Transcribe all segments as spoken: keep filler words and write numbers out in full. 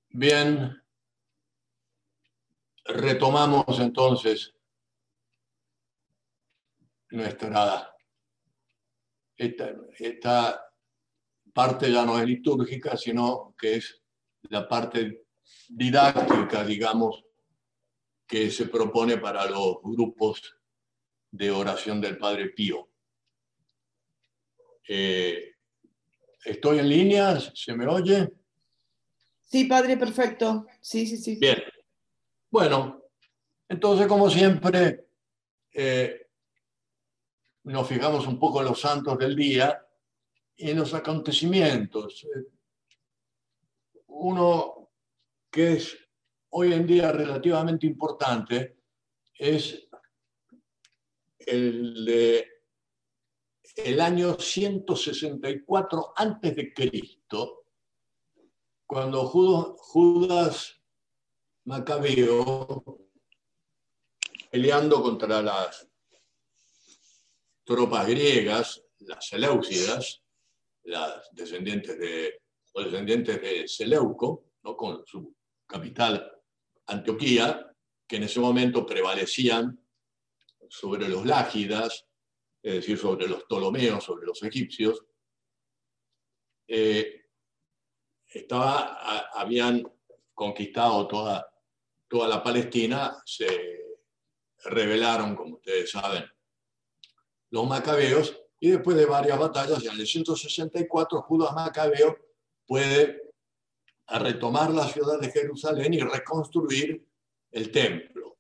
Bien, retomamos entonces nuestra, esta, esta parte ya no es litúrgica, sino que es la parte didáctica, digamos, que se propone para los grupos de oración del Padre Pío. Eh, ¿Estoy en línea? ¿Se me oye? Sí, padre, perfecto. Sí, sí, sí. Bien. Bueno, entonces, como siempre, eh, nos fijamos un poco en los santos del día y en los acontecimientos. Uno que es hoy en día relativamente importante es el de el año ciento sesenta y cuatro antes de Cristo, cuando Judas Macabeo, peleando contra las tropas griegas, las seleucidas, las descendientes de, los descendientes de Seleuco, ¿no? Con su capital Antioquía, que en ese momento prevalecían sobre los lágidas, es decir, sobre los ptolomeos, sobre los egipcios. Eh, estaba, a, habían conquistado toda, toda la Palestina, se rebelaron, como ustedes saben, los macabeos, y después de varias batallas, en el ciento sesenta y cuatro, Judas Macabeo puede retomar la ciudad de Jerusalén y reconstruir el templo.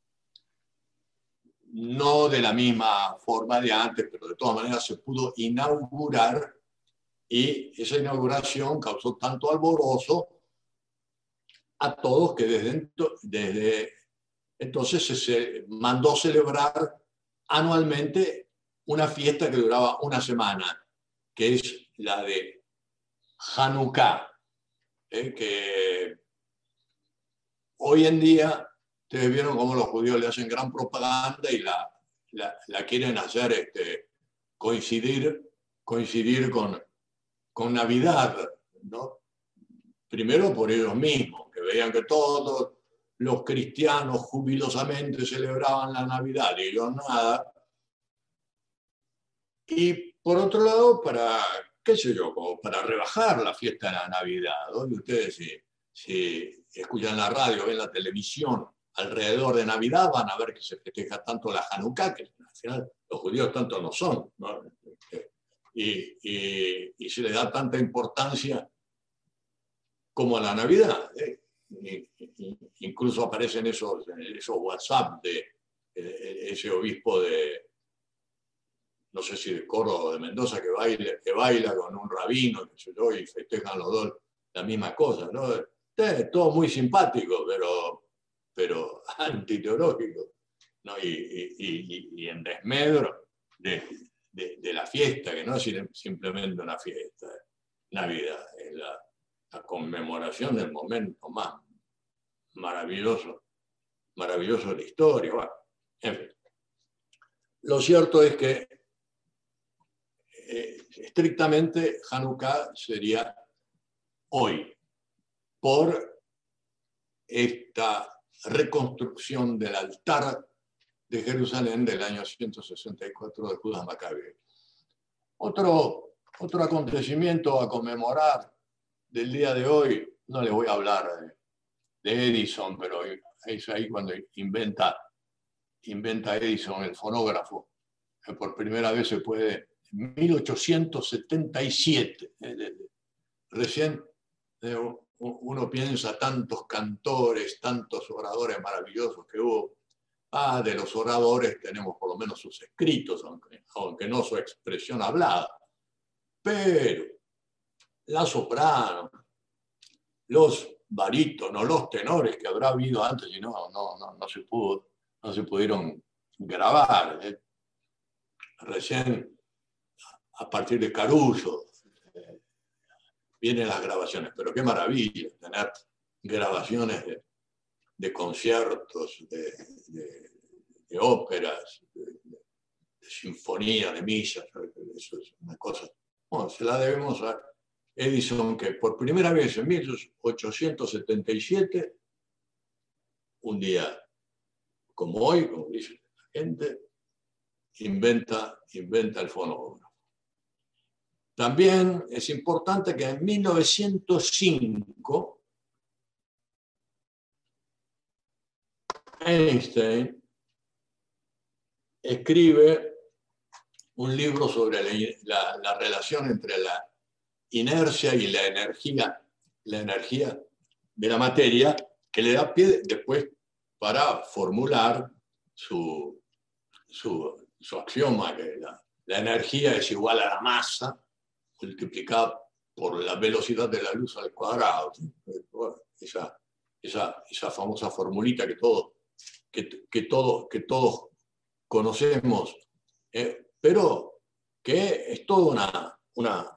No de la misma forma de antes, pero de todas maneras se pudo inaugurar, y esa inauguración causó tanto alborozo a todos que desde, desde entonces se mandó celebrar anualmente una fiesta que duraba una semana, que es la de Hanukkah, ¿eh? Que hoy en día ustedes vieron cómo los judíos le hacen gran propaganda y la, la, la quieren hacer este, coincidir, coincidir con, con Navidad, ¿no? Primero por ellos mismos, que veían que todos los cristianos jubilosamente celebraban la Navidad y ellos nada. Y por otro lado, para, qué sé yo, como para rebajar la fiesta de la Navidad, donde ustedes si, si escuchan la radio, ven la televisión alrededor de Navidad, van a ver que se festeja tanto la Hanukkah, que al final los judíos tanto no son, ¿no? Y, y, y se le da tanta importancia como a la Navidad, ¿eh? Incluso aparecen esos, esos WhatsApp de eh, ese obispo de, no sé si de Córdoba o de Mendoza, que baila, que baila con un rabino, qué sé yo, y festejan los dos la misma cosa, ¿no? Es todo muy simpático, pero, pero antiteológico, ¿no? Y, y, y, y en desmedro de, de, de la fiesta, que no es simplemente una fiesta, Navidad, es la, la conmemoración del momento más maravilloso, maravilloso de la historia. Bueno, en fin. Lo cierto es que eh, estrictamente Hanukkah sería hoy, por esta reconstrucción del altar de Jerusalén del año ciento sesenta y cuatro de Judas Macabeo. Otro, otro acontecimiento a conmemorar del día de hoy, no le voy a hablar de, de Edison, pero es ahí cuando inventa, inventa Edison el fonógrafo, que por primera vez se puede, en mil ochocientos setenta y siete, eh, recién eh, uno piensa tantos cantores, tantos oradores maravillosos que hubo. Ah, de los oradores tenemos por lo menos sus escritos, aunque, aunque no su expresión hablada. Pero la soprano, los barítonos, los tenores que habrá habido antes y no, no, no, no, se, pudo, no se pudieron grabar. ¿eh? Recién, a partir de Caruso, eh, vienen las grabaciones. Pero qué maravilla tener grabaciones de, de conciertos, de, de, de óperas, de, de sinfonías, de misas. Eso es una cosa. Bueno, se la debemos a Edison, que por primera vez en mil ochocientos setenta y siete, un día como hoy, como dice la gente, inventa, inventa el fonógrafo. También es importante que en mil novecientos cinco Einstein escribe un libro sobre la, la, la relación entre la inercia y la energía, la energía de la materia, que le da pie después para formular su, su, su axioma, que la, la energía es igual a la masa multiplicada por la velocidad de la luz al cuadrado. Bueno, esa, esa, esa famosa formulita que, todo, que, que, todo, que todos conocemos, eh, pero que es toda una, una,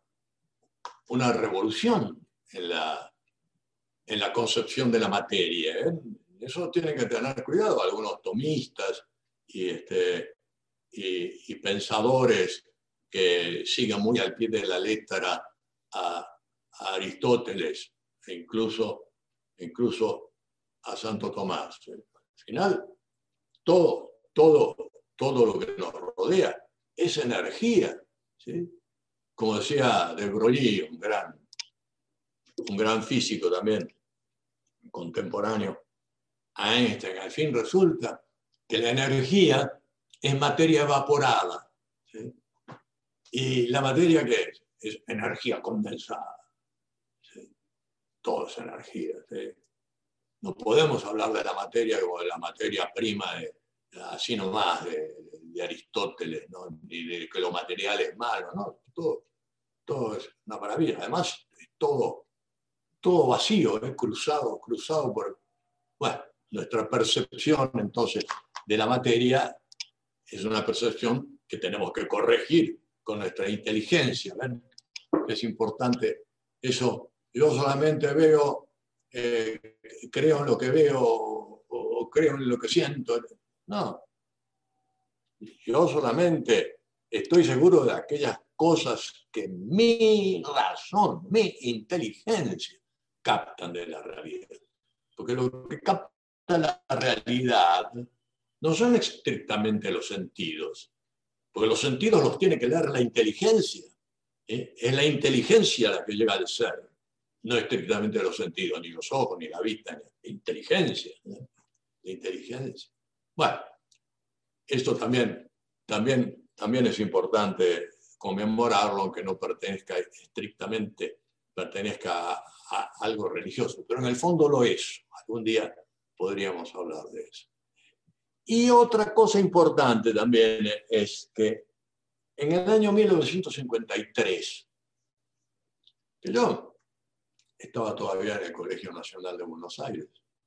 una revolución en la, en la concepción de la materia. ¿eh? Eso tienen que tener cuidado algunos tomistas y, este, y, y pensadores que siguen muy al pie de la letra a, a Aristóteles e incluso, incluso a Santo Tomás. Al final, todo, todo, todo lo que nos rodea es energía. ¿Sí? Como decía de Broglie, un gran, un gran físico también contemporáneo a Einstein, al fin resulta que la energía es materia evaporada. ¿Sí? ¿Y la materia qué es? Es energía condensada. ¿Sí? Todo es energía. ¿Sí? No podemos hablar de la materia como de la materia prima, de, así nomás, de, de Aristóteles, ¿no? Ni de que lo material es malo, ¿no? Todo, todo es una maravilla. Además, es todo, todo vacío, ¿eh? cruzado, cruzado por... Bueno, nuestra percepción, entonces, de la materia es una percepción que tenemos que corregir con nuestra inteligencia. ¿Ven? Es importante eso. Yo solamente veo, eh, creo en lo que veo o, o creo en lo que siento. No. Yo solamente estoy seguro de aquellas cosas que mi razón, mi inteligencia captan de la realidad. Porque lo que capta la realidad no son estrictamente los sentidos, porque los sentidos los tiene que leer la inteligencia. ¿eh? Es la inteligencia la que llega al ser, no estrictamente los sentidos, ni los ojos, ni la vista, ni la inteligencia. ¿eh? La inteligencia. Bueno, esto también, también, también es importante conmemorarlo, aunque no pertenezca estrictamente, pertenezca a, a algo religioso, pero en el fondo lo es. Algún día podríamos hablar de eso. Y otra cosa importante también es que en el año mil novecientos cincuenta y tres, que yo estaba todavía en el Colegio Nacional de Buenos Aires,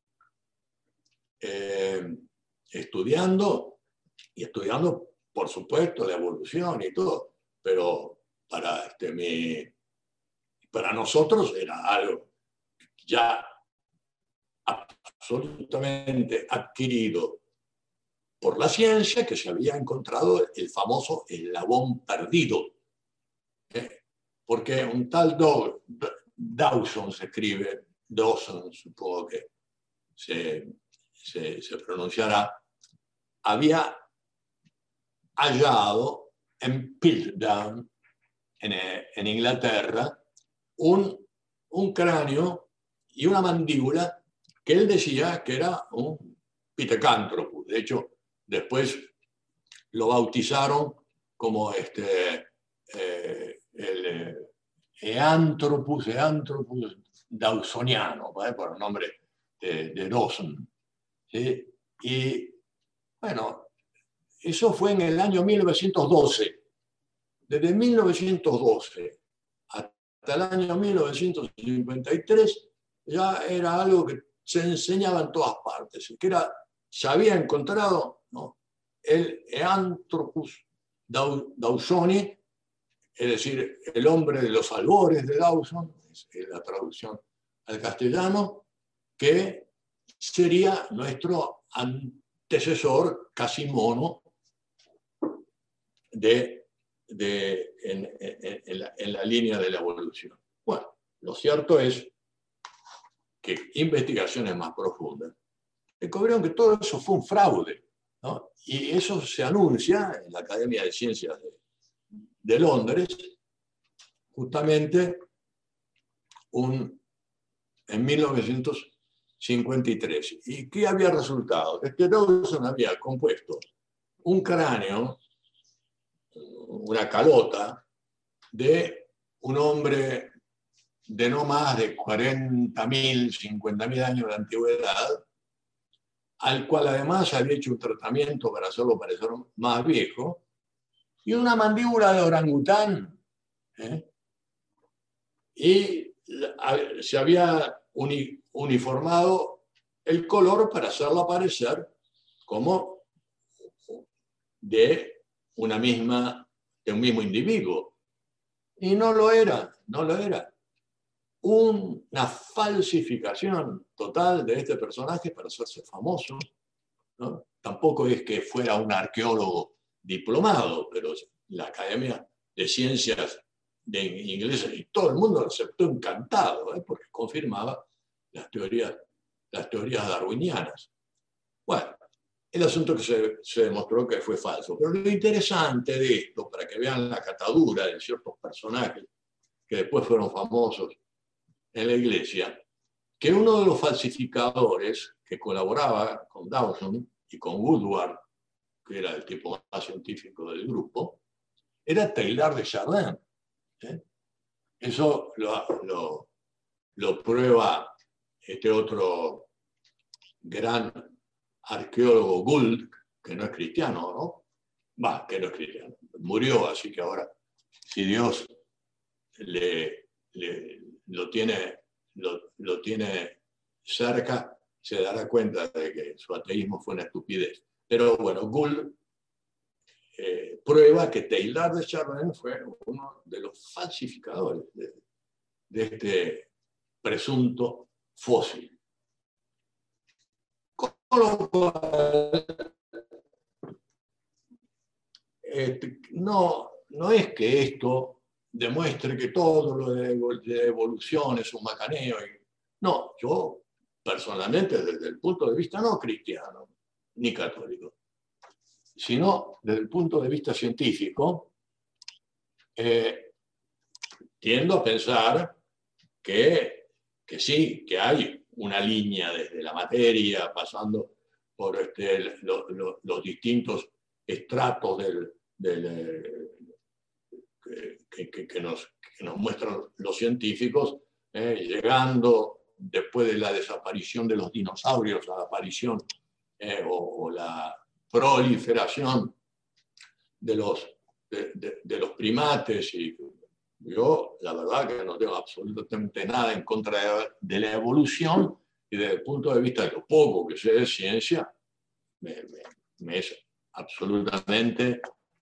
eh, estudiando, y estudiando, por supuesto, la evolución y todo, pero para, este, mi, para nosotros era algo ya absolutamente adquirido por la ciencia, que se había encontrado el famoso eslabón perdido. ¿eh? Porque un tal Do, Dawson se escribe, Dawson supongo que se, se, se pronunciará, había hallado en Piltdown, en, en Inglaterra, un, un cráneo y una mandíbula que él decía que era un Pithecanthropus. De hecho, después lo bautizaron como este, eh, el Eanthropus, Eanthropus dawsoniano, ¿vale? Por el nombre de, de Dawson. ¿Sí? Y bueno, eso fue en el año mil novecientos doce. Desde mil novecientos doce hasta el año mil novecientos cincuenta y tres ya era algo que se enseñaba en todas partes, que era, se había encontrado, ¿no?, el Eanthropus dawsoni, es decir, el hombre de los albores de Dawson, es la traducción al castellano, que sería nuestro antecesor casi mono de, de, en, en, en, la, en la línea de la evolución. Bueno, lo cierto es que investigaciones más profundas descubrieron que todo eso fue un fraude, ¿no? Y eso se anuncia en la Academia de Ciencias de, de Londres, justamente un, en mil novecientos cincuenta y tres. ¿Y qué había resultado? Es que Dawson había compuesto un cráneo, una calota, de un hombre de no más de cuarenta mil, cincuenta mil años de antigüedad, al cual además había hecho un tratamiento para hacerlo parecer más viejo, y una mandíbula de orangután, ¿eh? Y se había uni, uniformado el color para hacerlo aparecer como de, una misma, de un mismo individuo. Y no lo era, no lo era. Una falsificación total de este personaje para hacerse famoso, ¿no? Tampoco es que fuera un arqueólogo diplomado, pero la Academia de Ciencias de Inglesa y todo el mundo lo aceptó encantado, ¿eh? Porque confirmaba las teorías, las teorías darwinianas. Bueno, el asunto que se, se demostró que fue falso. Pero lo interesante de esto, para que vean la catadura de ciertos personajes que después fueron famosos en la Iglesia, que uno de los falsificadores que colaboraba con Dawson y con Woodward, que era el tipo más científico del grupo, era Teilhard de Chardin. ¿eh? Eso lo, lo, lo prueba este otro gran arqueólogo, Gould, que no es cristiano, ¿no? Va, que no es cristiano. Murió, así que ahora, si Dios le, le, lo, tiene, lo, lo tiene cerca, se dará cuenta de que su ateísmo fue una estupidez. Pero bueno, Gould eh, prueba que Teilhard de Chardin fue uno de los falsificadores de, de este presunto fósil. Con lo cual, este, no, no es que esto demuestre que todo lo de, de evolución es un macaneo. Y, no, yo personalmente, desde el punto de vista no cristiano ni católico, sino desde el punto de vista científico, eh, tiendo a pensar que, que sí, que hay una línea desde la materia, pasando por este, lo, lo, los distintos estratos del, del, que, que, que, nos, que nos muestran los científicos, eh, llegando después de la desaparición de los dinosaurios a la aparición eh, o, o la proliferación de los, de, de, de los primates. Y yo, la verdad, que no tengo absolutamente nada en contra de, de la evolución, y desde el punto de vista de lo poco que sé de ciencia, me, me, me es absolutamente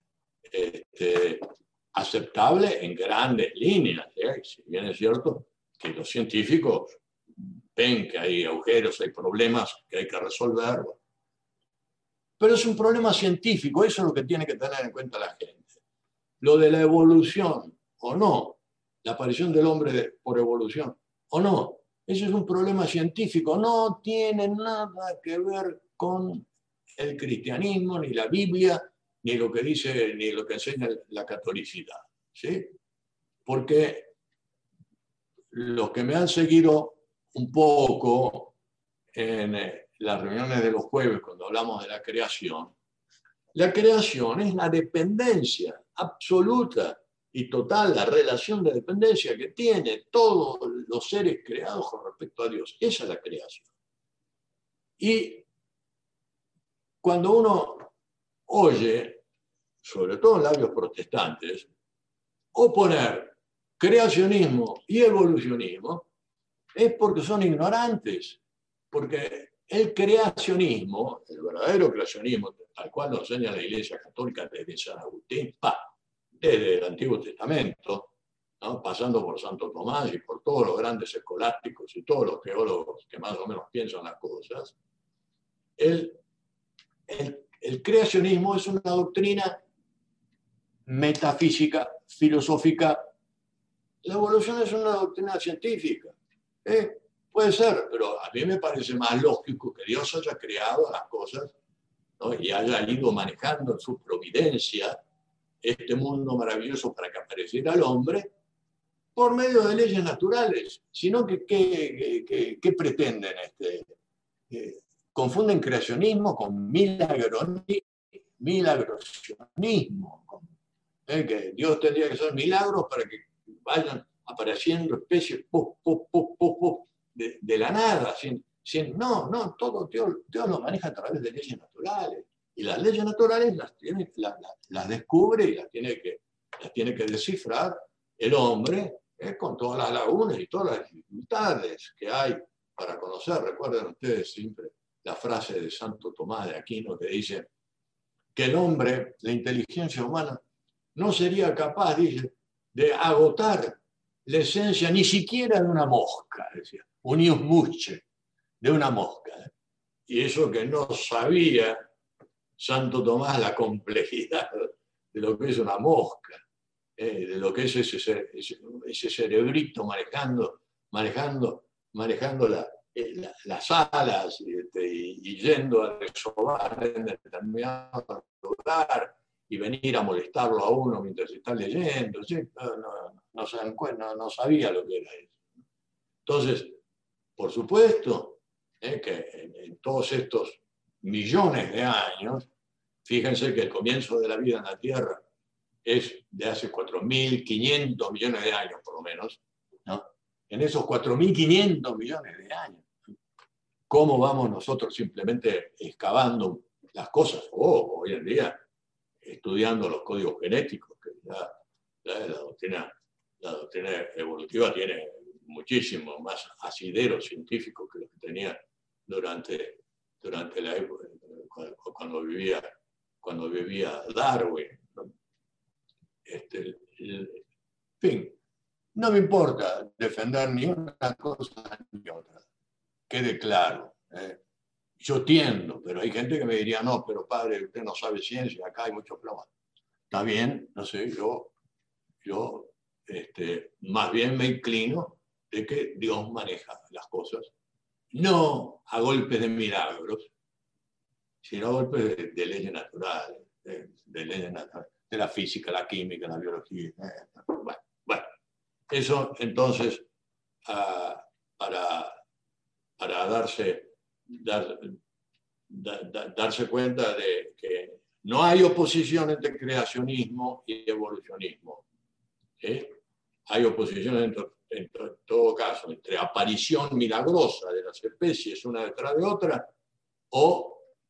este, aceptable en grandes líneas. ¿eh? Si bien es cierto que los científicos ven que hay agujeros, hay problemas que hay que resolver, pero es un problema científico, eso es lo que tiene que tener en cuenta la gente. Lo de la evolución o no, la aparición del hombre por evolución o no, eso es un problema científico, no tiene nada que ver con el cristianismo, ni la Biblia, ni lo que dice, ni lo que enseña la catolicidad, ¿sí? Porque los que me han seguido un poco en las reuniones de los jueves cuando hablamos de la creación, la creación es la dependencia absoluta y total, la relación de dependencia que tienen todos los seres creados con respecto a Dios. Esa es la creación. Y cuando uno oye, sobre todo en labios protestantes, oponer creacionismo y evolucionismo, es porque son ignorantes, porque el creacionismo, el verdadero creacionismo, tal cual lo enseña la Iglesia Católica desde San Agustín, pa, desde el Antiguo Testamento, ¿no? Pasando por Santo Tomás y por todos los grandes escolásticos y todos los teólogos que más o menos piensan las cosas, el, el, el creacionismo es una doctrina metafísica, filosófica, la evolución es una doctrina científica. ¿eh? Puede ser, pero a mí me parece más lógico que Dios haya creado las cosas, ¿no? Y haya ido manejando en su providencia este mundo maravilloso para que apareciera el hombre por medio de leyes naturales. Sino que, ¿qué, qué, qué pretenden? Este, eh, confunden creacionismo con milagronismo, milagrosionismo. ¿eh? Que Dios tendría que hacer milagros para que vayan apareciendo especies pop, pop, pop, pop, pop, de, de la nada. Sin, sin, no, no, todo Dios, Dios lo maneja a través de leyes naturales. Y las leyes naturales las, tiene, las, las, las descubre y las tiene, que, las tiene que descifrar el hombre, ¿eh? Con todas las lagunas y todas las dificultades que hay para conocer. Recuerden ustedes siempre la frase de Santo Tomás de Aquino que dice que el hombre, la inteligencia humana, no sería capaz, dice, de agotar la esencia ni siquiera de una mosca, decía, un ius muche, de una mosca. Y eso que no sabía Santo Tomás la complejidad de lo que es una mosca, eh, de lo que es ese, ese, ese cerebrito manejando, manejando, manejando la, la, las alas este, y, y yendo a desovar en determinado lugar y venir a molestarlo a uno mientras está leyendo. ¿Sí? No, no, no, se dan cuenta, no, no sabía lo que era eso. Entonces, por supuesto, eh, que en, en todos estos millones de años, fíjense que el comienzo de la vida en la Tierra es de hace cuatro mil quinientos millones de años, por lo menos, ¿no? En esos cuatro mil quinientos millones de años, ¿cómo vamos nosotros simplemente excavando las cosas? Oh, hoy en día, estudiando los códigos genéticos, que ya, ya la, doctrina, la doctrina evolutiva tiene muchísimo más asidero científico que lo que tenía durante, durante la época, cuando, cuando, vivía, cuando vivía Darwin, ¿no? Este, el, el, en fin, no me importa defender ni una cosa ni otra, quede claro. ¿eh? Yo tiendo, pero hay gente que me diría, no, pero padre, usted no sabe ciencia, acá hay muchos problemas. Está bien, no sé, yo, yo este, más bien me inclino de que Dios maneja las cosas, no a golpes de milagros, sino a golpes de, de leyes naturales, de, de leyes naturales, de la física, la química, la biología. Eh, bueno, bueno, eso entonces, uh, para, para darse, dar, da, da, darse cuenta de que no hay oposición entre creacionismo y evolucionismo. ¿sí? Hay oposición entre, entre, en todo caso entre aparición milagrosa de las especies una detrás de otra o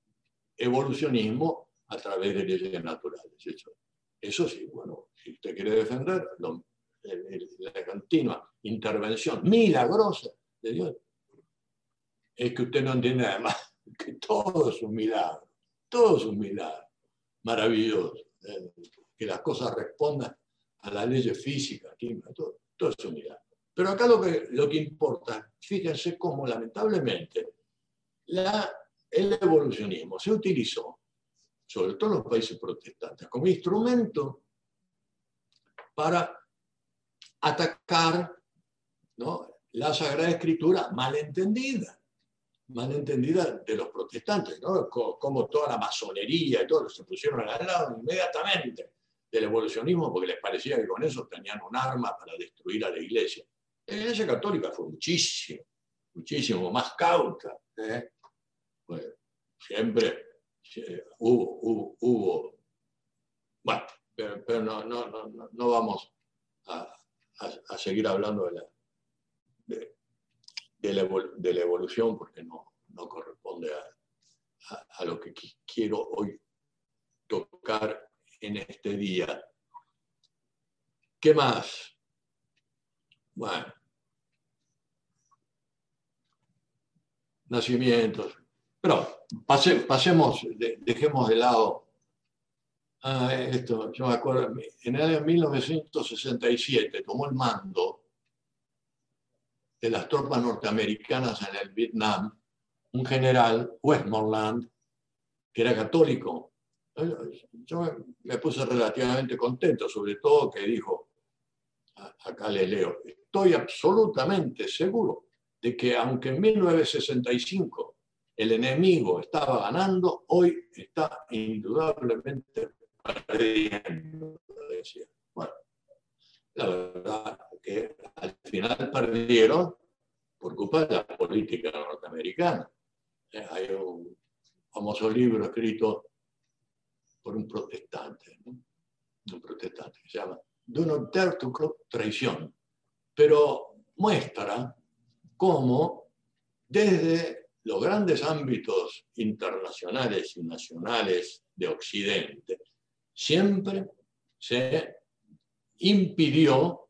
evolucionismo a través de leyes naturales. Eso, eso sí, bueno, si usted quiere defender lo, el, el, la continua intervención milagrosa de Dios, es que usted no entiende además que todo es un milagro, todo es un milagro maravilloso, eh, que las cosas respondan a las leyes físicas, químicas, todo, todo es un milagro. Pero acá lo que, lo que importa, fíjense cómo lamentablemente la, el evolucionismo se utilizó, sobre todo en los países protestantes, como instrumento para atacar, ¿no?, la Sagrada Escritura malentendida, malentendida de los protestantes, ¿no? Como toda la masonería y todo se pusieron al lado inmediatamente del evolucionismo porque les parecía que con eso tenían un arma para destruir a la Iglesia. La Iglesia Católica fue muchísimo, muchísimo más cauta. ¿eh? Pues, siempre eh, hubo, hubo, hubo, bueno, pero, pero no, no, no, no vamos a, a, a seguir hablando de la, de, de la, de la evolución porque no, no corresponde a, a, a lo que quiero hoy tocar en este día. ¿Qué más? Bueno, nacimientos. Pero pase, pasemos, de, dejemos de lado ah, esto. Yo me acuerdo, en el año mil novecientos sesenta y siete tomó el mando de las tropas norteamericanas en el Vietnam un general, Westmoreland, que era católico. Yo me puse relativamente contento, sobre todo que dijo, acá le leo, estoy absolutamente seguro de que aunque en mil novecientos sesenta y cinco el enemigo estaba ganando, hoy está indudablemente perdiendo, decía. Bueno, la verdad que al final perdieron por culpa de la política norteamericana. Hay un famoso libro escrito por un protestante, ¿no? Un protestante que se llama Do Not Dare to Call Traición, pero muestra cómo desde los grandes ámbitos internacionales y nacionales de Occidente siempre se impidió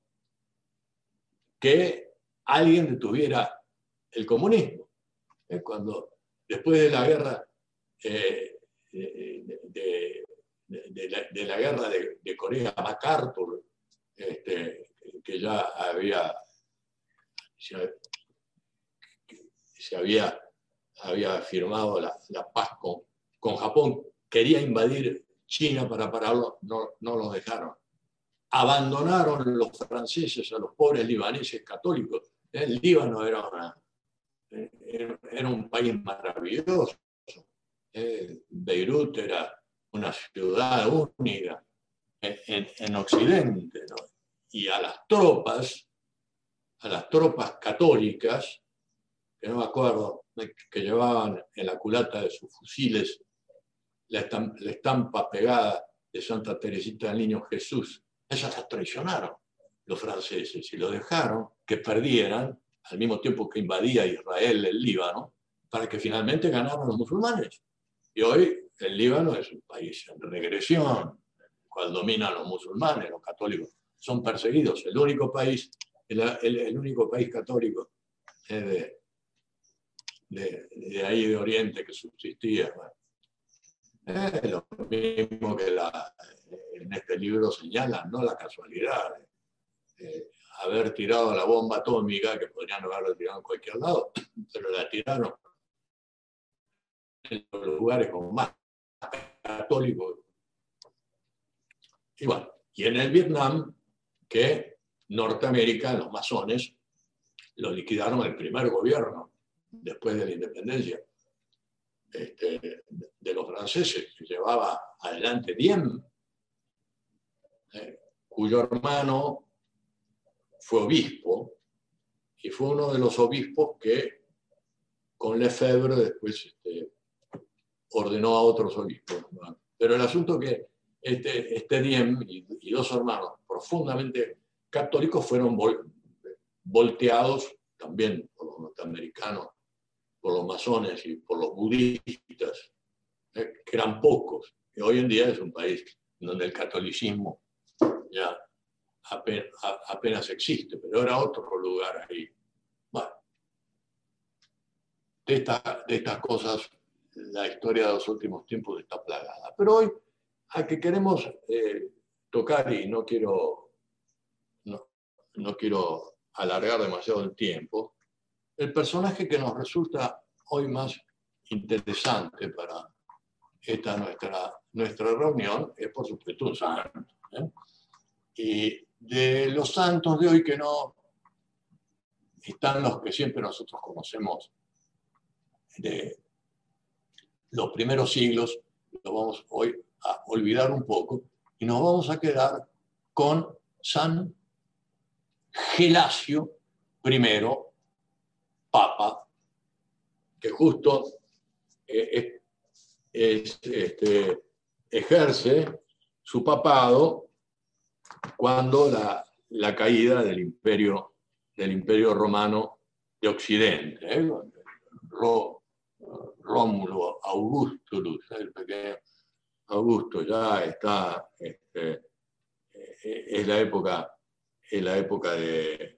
que alguien detuviera el comunismo. Cuando después de la guerra eh, de, de, de, de, la, de la guerra de, de Corea, MacArthur, este, que ya había se, se había, había firmado la, la paz con, con Japón, quería invadir China para pararlo, no, no los dejaron. Abandonaron los franceses a los pobres libaneses católicos. El Líbano era, una, era un país maravilloso. Beirut era una ciudad única en, en Occidente, ¿no? Y a las tropas, a las tropas católicas, que no me acuerdo, que llevaban en la culata de sus fusiles la estampa, la estampa pegada de Santa Teresita del Niño Jesús, esas las traicionaron los franceses y lo dejaron que perdieran al mismo tiempo que invadía Israel el Líbano, para que finalmente ganaran los musulmanes. Y hoy el Líbano es un país en regresión, el cual dominan los musulmanes, los católicos son perseguidos. El único país, el, el, el único país católico es de, de, de ahí de Oriente que subsistía. Bueno, es lo mismo que la, en este libro señalan, no la casualidad de eh, haber tirado la bomba atómica, que podrían haberla tirado en cualquier lado, pero la tiraron en los lugares como más católicos. Y bueno, y en el Vietnam, que Norteamérica, los masones, lo liquidaron el primer gobierno después de la independencia este, de los franceses, que llevaba adelante Diem, eh, cuyo hermano fue obispo y fue uno de los obispos que con Lefebvre después este, ordenó a otros obispos, ¿no? Pero el asunto que este, este Diem y, y dos hermanos profundamente católicos fueron vol, volteados también por los norteamericanos, por los masones y por los budistas, eh, que eran pocos. Y hoy en día es un país donde el catolicismo ya apenas, apenas existe, pero era otro lugar ahí. Bueno, de, esta, de estas cosas la historia de los últimos tiempos está plagada. Pero hoy, a que queremos eh, tocar, y no quiero, no, no quiero alargar demasiado el tiempo, el personaje que nos resulta hoy más interesante para esta nuestra, nuestra reunión es, por supuesto, un santo, ¿eh? Y de los santos de hoy que no están los que siempre nosotros conocemos de los primeros siglos, lo vamos hoy a olvidar un poco y nos vamos a quedar con San Gelasio primero, Papa, que justo eh, es, este, ejerce su papado cuando la, la caída del imperio, del imperio romano de Occidente, ¿eh? Ro, Rómulo Augustulus, el pequeño Augusto, ya está, este, es la época, es la época de,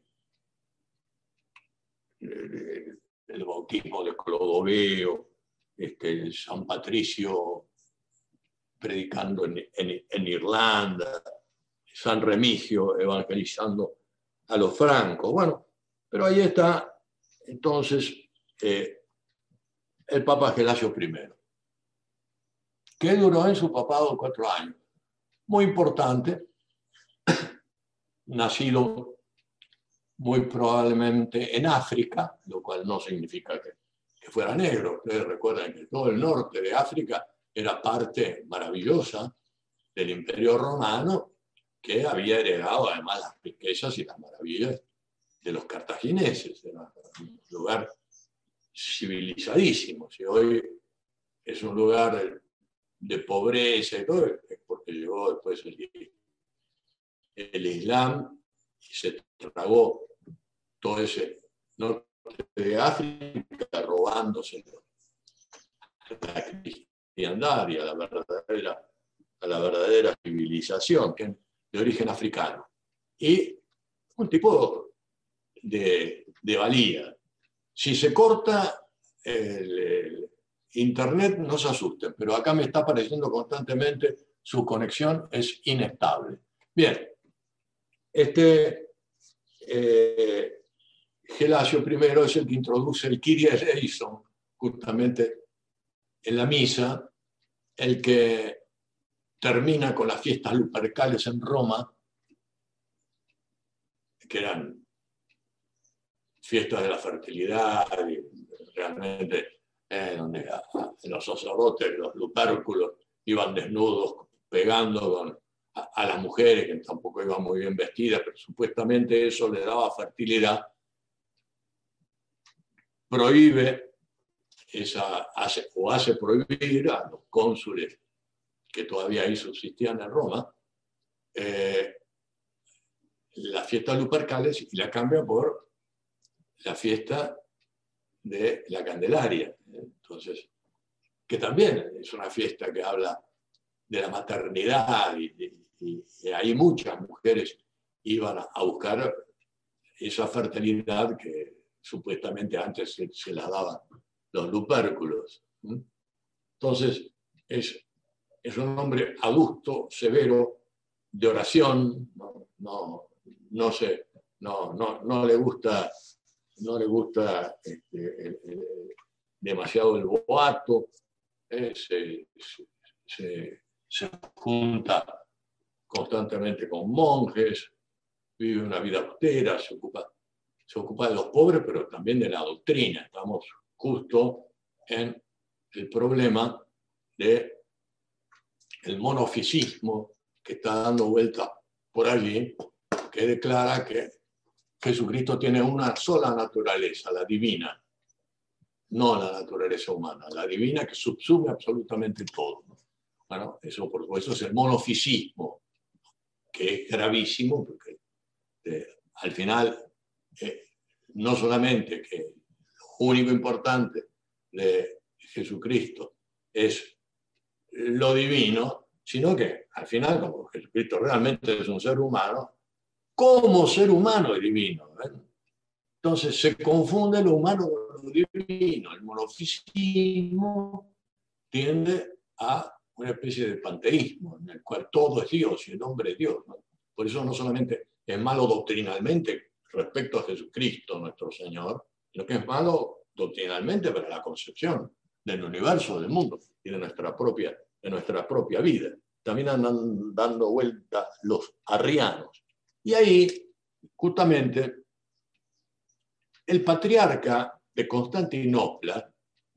de, del bautismo de Clodoveo, este, San Patricio predicando en, en, en Irlanda, San Remigio evangelizando a los francos. Bueno, pero ahí está entonces eh, el Papa Gelasio primero, que duró en su papado cuatro años. Muy importante, nacido muy probablemente en África, lo cual no significa que, que fuera negro. Ustedes recuerdan que todo el norte de África era parte maravillosa del Imperio Romano, que había heredado además las riquezas y las maravillas de los cartagineses. Era un lugar civilizadísimo. Si hoy es un lugar de pobreza y todo, es porque llegó después el, el Islam y se tragó todo ese norte de África robándoselo a la cristiandad y a la verdadera, a la verdadera civilización, que es de origen africano. Y un tipo de, de valía. Si se corta el, el internet, no se asusten, pero acá me está apareciendo constantemente su conexión es inestable. Bien, este eh, Gelasio primero es el que introduce el Kyrie eleison, justamente en la misa, el que termina con las fiestas lupercales en Roma, que eran fiestas de la fertilidad, y realmente eh, donde a, a, los sacerdotes, los lupérculos, iban desnudos, pegando con, a, a las mujeres, que tampoco iban muy bien vestidas, pero supuestamente eso le daba fertilidad. Prohíbe esa, hace, o hace prohibir a los cónsules que todavía ahí subsistían en Roma, eh, las fiestas lupercales y la cambia por la fiesta de la Candelaria. Entonces, que también es una fiesta que habla de la maternidad y, y, y ahí muchas mujeres iban a buscar esa fertilidad que supuestamente antes se, se la daban los lupérculos. Entonces, es, es un hombre adusto, severo, de oración, no, no, no, sé, no, no, no le gusta, no le gusta este, el, el, demasiado el boato, eh, se, se, se junta constantemente con monjes, vive una vida austera, se ocupa, se ocupa de los pobres, pero también de la doctrina. Estamos justo en el problema del monofisismo que está dando vuelta por allí, que declara que Jesucristo tiene una sola naturaleza, la divina, no la naturaleza humana, la divina que subsume absolutamente todo. Bueno, eso por supuesto es el monofisismo, que es gravísimo, porque eh, al final eh, no solamente que lo único importante de Jesucristo es lo divino, sino que al final, como Jesucristo realmente es un ser humano, como ser humano es divino. ¿eh? Entonces se confunde lo humano con lo divino. El monofisismo tiende a una especie de panteísmo, en el cual todo es Dios y el hombre es Dios. ¿no? Por eso no solamente es malo doctrinalmente respecto a Jesucristo, nuestro Señor, sino que es malo doctrinalmente para la concepción del universo, del mundo y de nuestra propia, de nuestra propia vida. También andan dando vuelta los arrianos. Y ahí, justamente, el patriarca de Constantinopla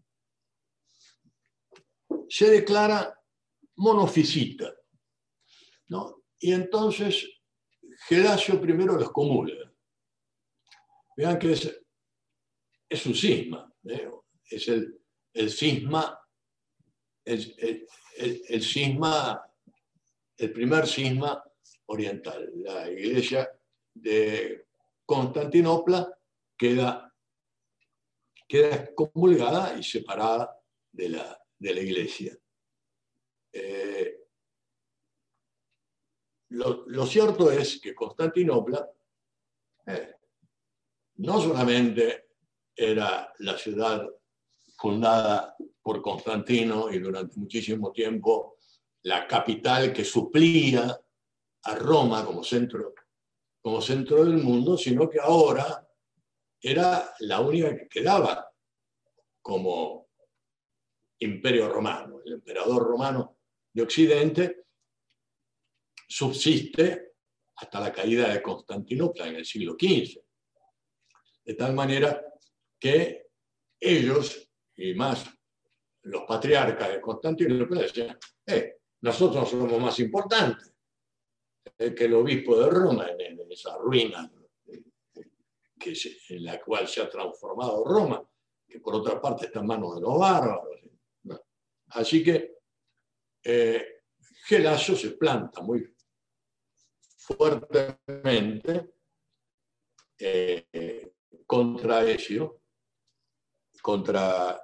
se declara monofisita, ¿no? Y entonces Gelasio primero los comulga. Vean que es, es un cisma, ¿eh? Es el, el cisma, el, el, el, el cisma, el primer cisma oriental. La iglesia de Constantinopla queda, queda excomulgada y separada de la, de la iglesia. Eh, lo, lo cierto es que Constantinopla eh, no solamente era la ciudad fundada por Constantino y durante muchísimo tiempo la capital que suplía a Roma como centro, como centro del mundo, sino que ahora era la única que quedaba como imperio romano. El emperador romano de Occidente subsiste hasta la caída de Constantinopla en el siglo quince. De tal manera que ellos, y más los patriarcas de Constantinopla, decían, eh, nosotros somos más importantes que el obispo de Roma en, en esa ruina que se, en la cual se ha transformado Roma, que por otra parte está en manos de los bárbaros. ¿No? Así que eh, Gelasio se planta muy fuertemente eh, contra Ezio, contra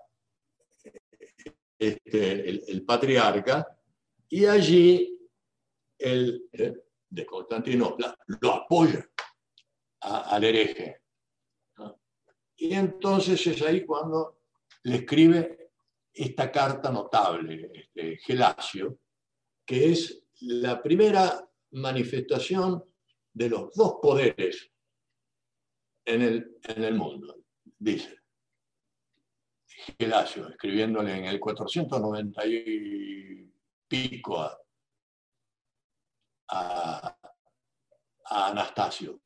este, el, el patriarca, y allí el eh, de Constantinopla lo apoya a, al hereje. ¿No? Y entonces es ahí cuando le escribe esta carta notable, este, Gelasio, que es la primera manifestación de los dos poderes en el, en el mundo, dice Gelasio, escribiéndole en el cuatrocientos noventa y pico a, a, a Anastasio.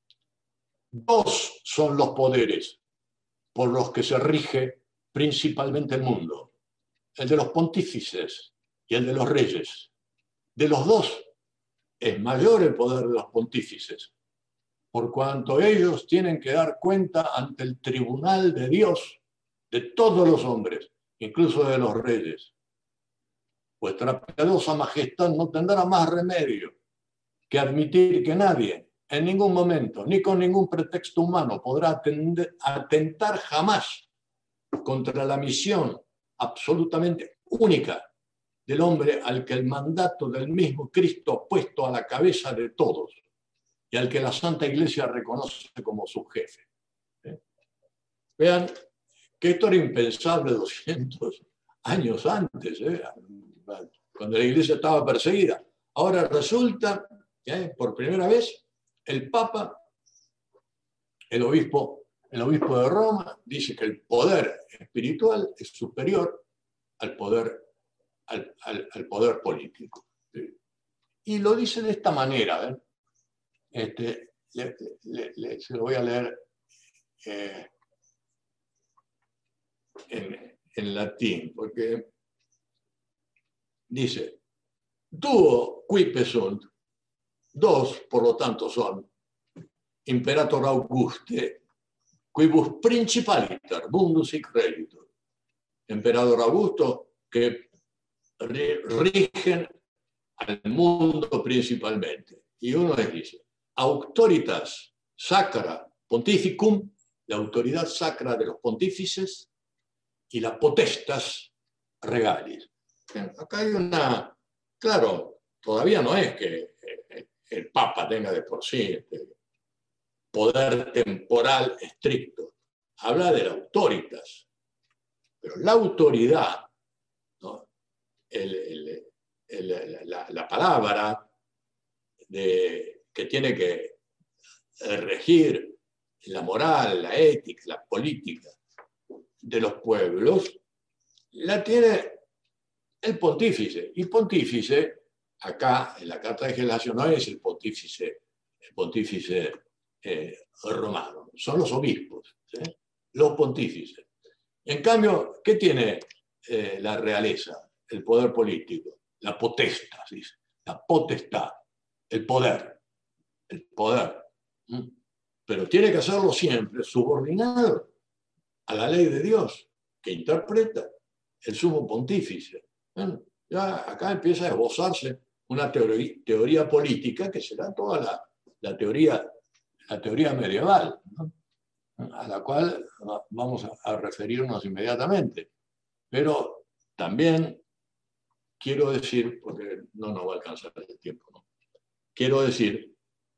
Dos son los poderes por los que se rige principalmente el mundo, el de los pontífices y el de los reyes. De los dos es mayor el poder de los pontífices, por cuanto ellos tienen que dar cuenta ante el tribunal de Dios de todos los hombres, incluso de los reyes. Vuestra piadosa majestad no tendrá más remedio que admitir que nadie, en ningún momento, ni con ningún pretexto humano, podrá atender, atentar jamás contra la misión absolutamente única del hombre al que el mandato del mismo Cristo ha puesto a la cabeza de todos y al que la Santa Iglesia reconoce como su jefe. ¿Eh? Vean que esto era impensable doscientos años antes, ¿eh? Cuando la Iglesia estaba perseguida. Ahora resulta que por primera vez el Papa, el obispo, el obispo de Roma, dice que el poder espiritual es superior al poder, al, al, al poder político. ¿Sí? Y lo dice de esta manera. ¿eh? Este, le, le, le, se lo voy a leer eh, en, en latín, porque dice, duo quipe sunt, dos, por lo tanto, son Imperator Auguste, quibus principaliter mundus hic regitur. Emperador Augusto, que rigen al mundo principalmente. Y uno les dice, auctoritas sacra pontificum, la autoridad sacra de los pontífices, y la potestas regalis. Acá hay una, claro, todavía no es que el Papa tenga de por sí este poder temporal estricto. Habla de la autoritas. Pero la autoridad, ¿no? el, el, el, la, la palabra de, que tiene que regir la moral, la ética, la política de los pueblos, la tiene el pontífice. Y pontífice, acá en la Carta de Gelasio, no es el pontífice, el pontífice eh, romano, son los obispos, ¿sí? Los pontífices. En cambio, ¿qué tiene eh, la realeza, el poder político? La potestad, dice, la potestad, el poder, el poder. ¿Mm? Pero tiene que hacerlo siempre subordinado a la ley de Dios, que interpreta el sumo pontífice. Bueno, ya acá empieza a esbozarse una teoría, teoría política que será toda la, la, teoría, la teoría medieval, ¿no? A la cual vamos a referirnos inmediatamente. Pero también quiero decir, porque no nos va a alcanzar el tiempo, ¿no? Quiero decir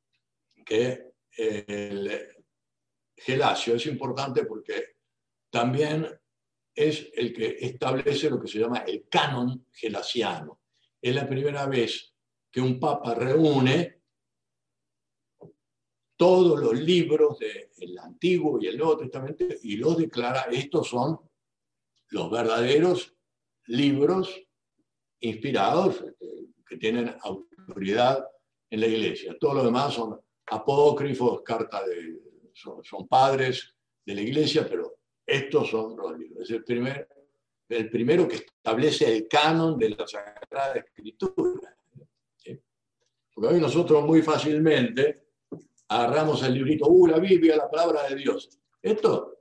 que el Gelasio es importante porque también es el que establece lo que se llama el canon gelasiano. Es la primera vez que un papa reúne todos los libros del Antiguo y el Nuevo Testamento y los declara, estos son los verdaderos libros inspirados, que tienen autoridad en la iglesia. Todo lo demás son apócrifos, cartas de, son, son padres de la iglesia, pero estos son los libros. Es el, primer, el primero que establece el canon de la Sagrada Escritura. ¿Sí? Porque hoy nosotros muy fácilmente agarramos el librito, uh, la Biblia, la palabra de Dios. Esto,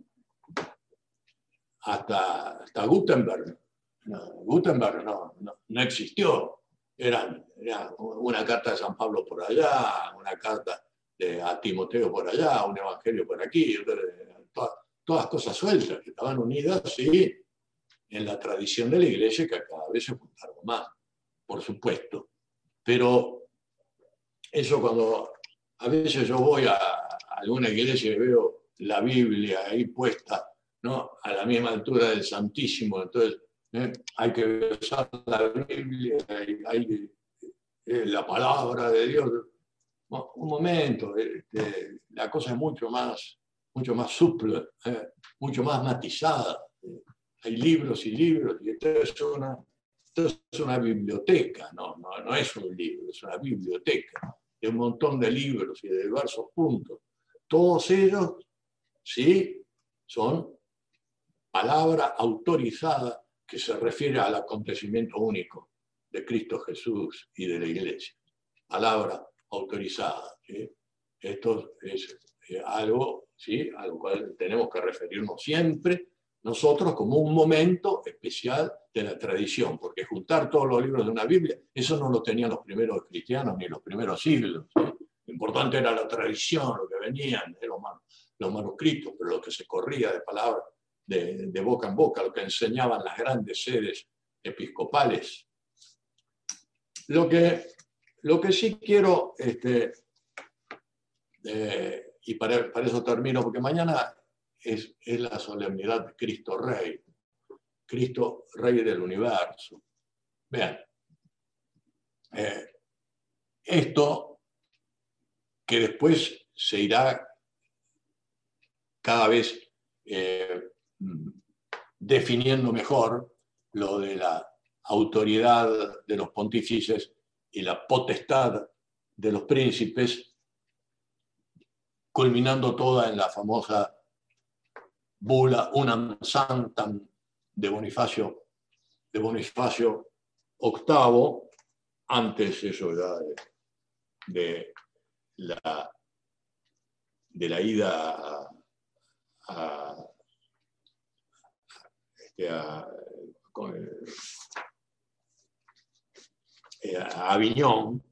hasta, hasta Gutenberg, no, Gutenberg no, no, no existió. Era, era una carta de San Pablo por allá, una carta de, a Timoteo por allá, un evangelio por aquí, todas, todas cosas sueltas que estaban unidas, sí, en la tradición de la iglesia, que cada vez se juntaron más, por supuesto. Pero eso cuando a veces yo voy a, a alguna iglesia y veo la Biblia ahí puesta, ¿no?, a la misma altura del Santísimo, entonces ¿eh? hay que besar la Biblia, hay, hay eh, la palabra de Dios. No, un momento, este, la cosa es mucho más, mucho más suple, eh, mucho más matizada. Eh, hay libros y libros, y esto es una, esto es una biblioteca, no, no, no es un libro, es una biblioteca de un montón de libros y de diversos puntos. Todos ellos, sí, son palabra autorizada que se refiere al acontecimiento único de Cristo Jesús y de la Iglesia. Palabra autorizada. ¿Sí? Esto es eh, algo, ¿sí?, a lo cual tenemos que referirnos siempre nosotros como un momento especial de la tradición, porque juntar todos los libros de una Biblia, eso no lo tenían los primeros cristianos ni los primeros siglos. ¿Sí? Lo importante era la tradición, lo que venían, los, los manuscritos, pero lo que se corría de palabras, de, de boca en boca, lo que enseñaban las grandes sedes episcopales. Lo que, lo que sí quiero, este, eh, y para, para eso termino, porque mañana es, es la solemnidad de Cristo Rey, Cristo Rey del universo. Vean, eh, esto que después se irá cada vez eh, definiendo mejor lo de la autoridad de los pontífices y la potestad de los príncipes, culminando toda en la famosa bula Unam Sanctam de Bonifacio, de Bonifacio octavo, antes eso ya de, de, la, de la ida a, a, este, a, a Aviñón.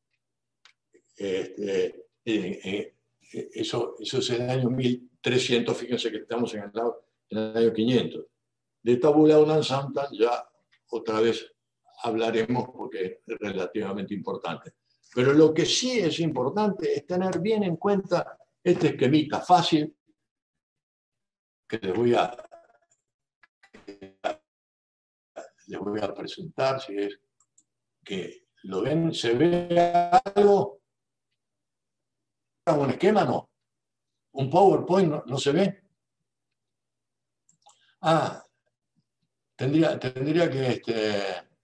Este, eh, eh, eso, eso es en el año mil trescientos, fíjense que estamos en el, en el año quinientos. De Tabula Unam Sanctam ya otra vez hablaremos porque es relativamente importante. Pero lo que sí es importante es tener bien en cuenta este esquemita fácil que les voy a, les voy a presentar, si es que lo ven, se ve algo, un esquema, no, un PowerPoint no, no se ve. Ah, tendría, tendría que este,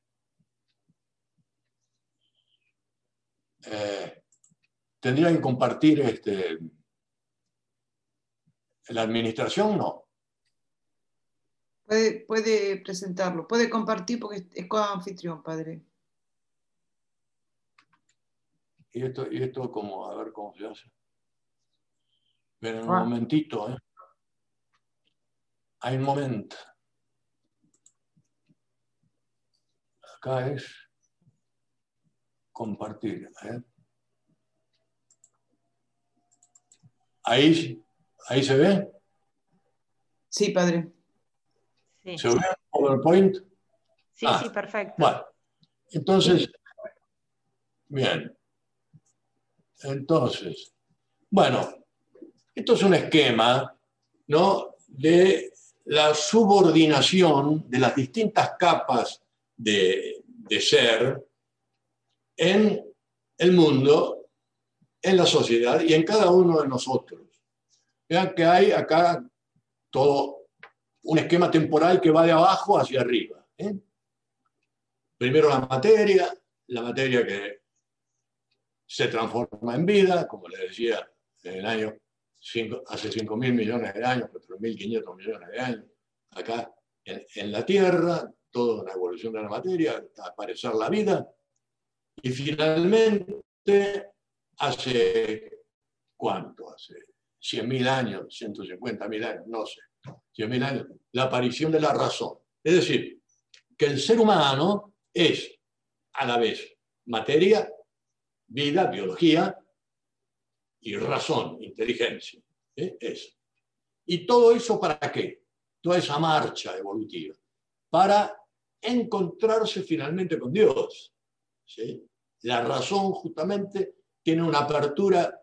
eh, tendría que compartir este, la administración, no. Puede, puede presentarlo, puede compartir porque es coanfitrión, padre. Y esto, y esto como, a ver cómo se hace. Pero un Ah. momentito, ¿eh? Hay un momento. Acá es compartir. ¿eh? Ahí, ahí se ve. Sí, padre. Sí. ¿Se ve el PowerPoint? Sí, ah, sí, perfecto. Bueno, entonces, bien. Entonces, bueno, esto es un esquema, ¿no?, de la subordinación de las distintas capas de, de ser en el mundo, en la sociedad y en cada uno de nosotros. Vean que hay acá todo un esquema temporal que va de abajo hacia arriba. ¿eh? Primero la materia, la materia que se transforma en vida, como les decía, en el año cinco, hace cinco mil millones de años, cuatro mil quinientos millones de años, acá en, en la Tierra, toda una evolución de la materia, hasta aparecer la vida, y finalmente hace, ¿cuánto? Hace cien mil años, ciento cincuenta mil años, no sé, cien mil años, la aparición de la razón. Es decir, que el ser humano es a la vez materia, vida, biología y razón, inteligencia. ¿Eh? Eso. ¿Y todo eso para qué? Toda esa marcha evolutiva. Para encontrarse finalmente con Dios. ¿Sí? La razón justamente tiene una apertura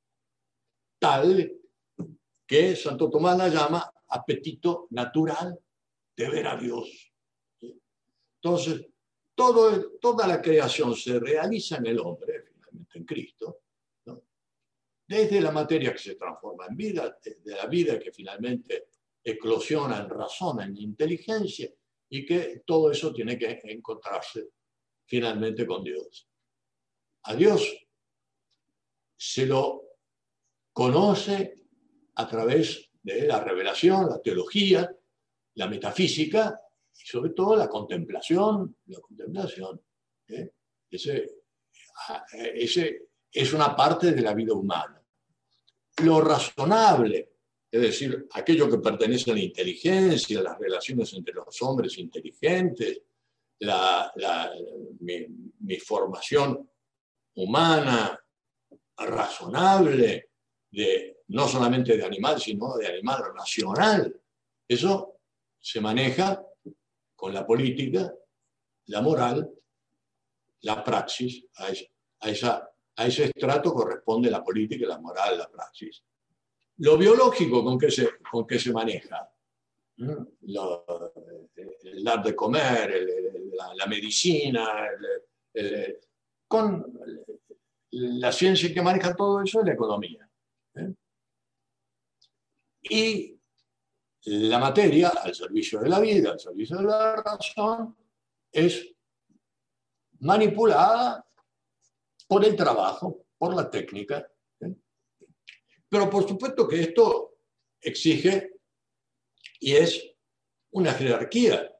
tal que Santo Tomás la llama apetito natural de ver a Dios. ¿Sí? Entonces, todo, toda la creación se realiza en el hombre, finalmente en Cristo, ¿no? Desde la materia que se transforma en vida, desde la vida que finalmente eclosiona en razón, en inteligencia, y que todo eso tiene que encontrarse finalmente con Dios. A Dios se lo conoce a través de la revelación, la teología, la metafísica y sobre todo la contemplación. La contemplación, ¿eh? ese, ese es una parte de la vida humana. Lo razonable, es decir, aquello que pertenece a la inteligencia, las relaciones entre los hombres inteligentes, la, la, mi, mi formación humana razonable, de, no solamente de animal, sino de animal racional. Eso se maneja con la política, la moral, la praxis. A, esa, a, esa, a ese estrato corresponde la política, la moral, la praxis. Lo biológico, ¿con qué se, con qué se maneja? Lo, el dar de comer, el, el, la, la medicina, el, el, con la ciencia que maneja todo eso es la economía. ¿eh? Y la materia, al servicio de la vida, al servicio de la razón, es manipulada por el trabajo, por la técnica. ¿eh? Pero por supuesto que esto exige y es una jerarquía,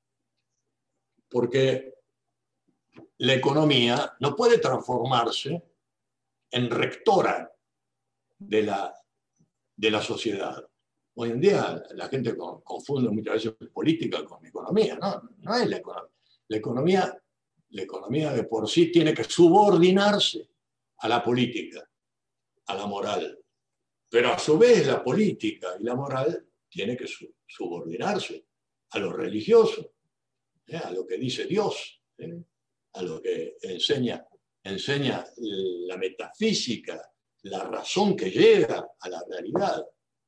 porque la economía no puede transformarse en rectora de la, de la sociedad. Hoy en día la gente confunde muchas veces política con economía. No, no es la economía. La economía, la economía de por sí tiene que subordinarse a la política, a la moral. Pero a su vez la política y la moral tiene que subordinarse a lo religioso, ¿eh? A lo que dice Dios, ¿eh? A lo que enseña, enseña la metafísica, la razón que llega a la realidad.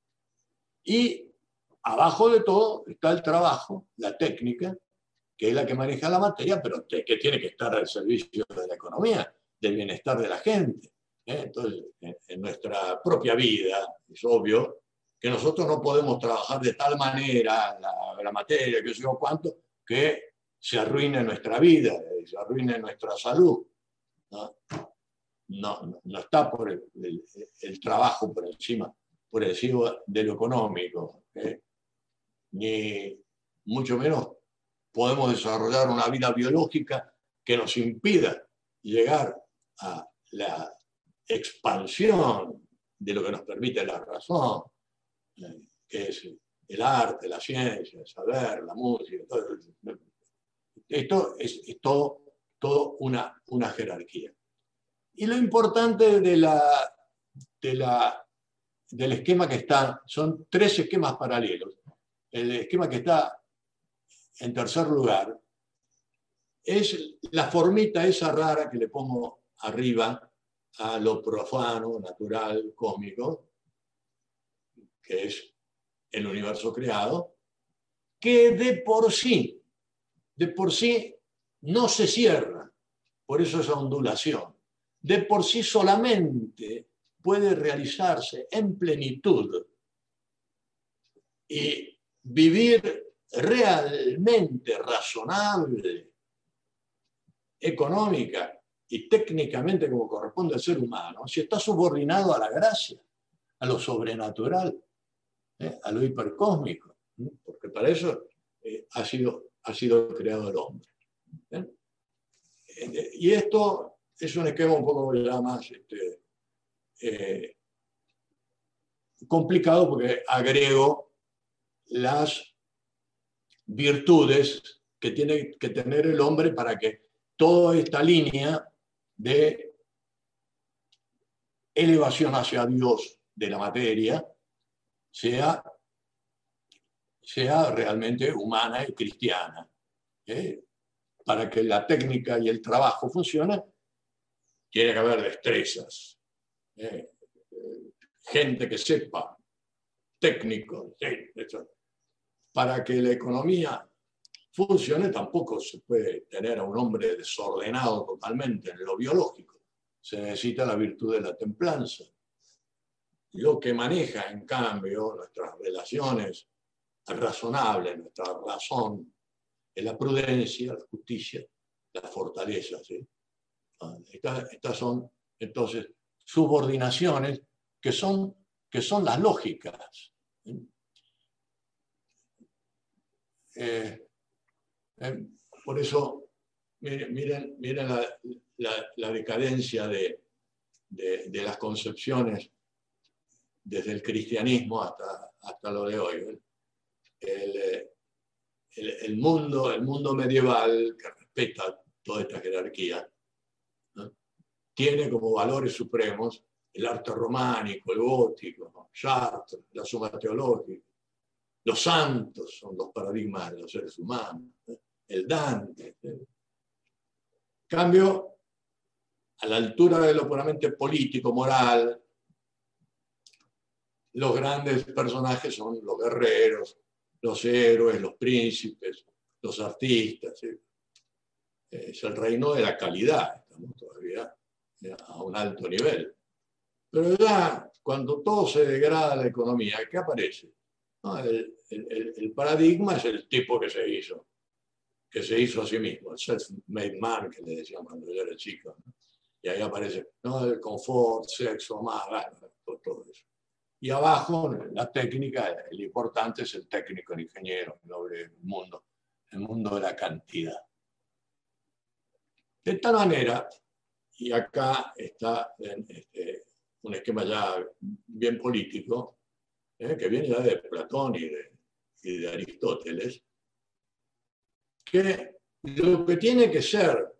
Y abajo de todo está el trabajo, la técnica, que es la que maneja la materia, pero que tiene que estar al servicio de la economía, del bienestar de la gente. ¿eh? Entonces, en nuestra propia vida, es obvio que nosotros no podemos trabajar de tal manera la, la materia, que sé yo cuánto, que se arruine nuestra vida, se arruine nuestra salud. ¿no? No, no está por el, el, el trabajo por encima, por encima de lo económico, ¿eh? Ni mucho menos podemos desarrollar una vida biológica que nos impida llegar a la expansión de lo que nos permite la razón, ¿eh? Que es el arte, la ciencia, el saber, la música. Todo. Esto es, es todo, todo una, una jerarquía. Y lo importante de la, de la, del esquema que está, son tres esquemas paralelos. El esquema que está en tercer lugar es la formita esa rara que le pongo arriba a lo profano, natural, cósmico, que es el universo creado, que de por sí, de por sí no se cierra, por eso esa ondulación. De por sí solamente puede realizarse en plenitud y vivir realmente razonable, económica y técnicamente como corresponde al ser humano, si está subordinado a la gracia, a lo sobrenatural, ¿eh? a lo hipercósmico, ¿eh? porque para eso eh, ha, sido, ha sido creado el hombre. ¿eh? Y esto es un esquema un poco ya más este, eh, complicado porque agrego las virtudes que tiene que tener el hombre para que toda esta línea de elevación hacia Dios de la materia sea, sea realmente humana y cristiana. ¿eh? Para que la técnica y el trabajo funcionen, tiene que haber destrezas. ¿eh? Gente que sepa, técnicos. ¿sí? Para que la economía funcione, tampoco se puede tener a un hombre desordenado totalmente en lo biológico. Se necesita la virtud de la templanza. Lo que maneja, en cambio, nuestras relaciones razonables, nuestra razón, es la prudencia, la justicia, la fortaleza. ¿sí? Estas, estas son, entonces, subordinaciones que son, que son las lógicas. ¿sí? Eh, eh, por eso, miren, miren, miren la, la, la decadencia de, de, de las concepciones desde el cristianismo hasta, hasta lo de hoy. ¿eh? El, el, el, mundo, el mundo medieval, que respeta toda esta jerarquía, ¿no? tiene como valores supremos el arte románico, el gótico, ¿no? Chartres, la suma teológica. Los santos son los paradigmas de los seres humanos. ¿eh? El Dante. ¿eh? En cambio, a la altura de lo puramente político, moral, los grandes personajes son los guerreros, los héroes, los príncipes, los artistas. ¿sí? Es el reino de la calidad, estamos todavía a un alto nivel. Pero ya, cuando todo se degrada la economía, ¿qué aparece? No, el, el, el paradigma es el tipo que se hizo, que se hizo a sí mismo, el self-made man, que le decían cuando yo era chico. ¿no? Y ahí aparece ¿no? el confort, sexo, más, bueno, todo eso. Y abajo, la técnica, el importante es el técnico, el ingeniero, el mundo, el mundo de la cantidad. De tal manera, y acá está este, un esquema ya bien político, eh, que viene ya de Platón y de, y de Aristóteles, que lo que tiene que ser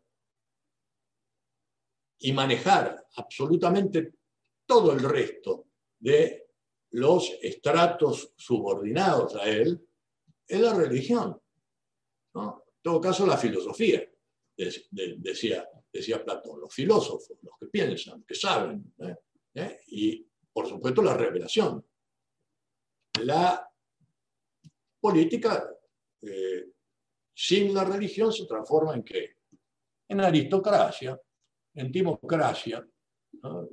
y manejar absolutamente todo el resto de los estratos subordinados a él es la religión. ¿no? En todo caso, la filosofía, de, de, decía, decía Platón, los filósofos, los que piensan, que saben, ¿eh? ¿Eh? y por supuesto la revelación. La política eh, sin la religión se transforma en ¿qué? En aristocracia, en timocracia, ¿no?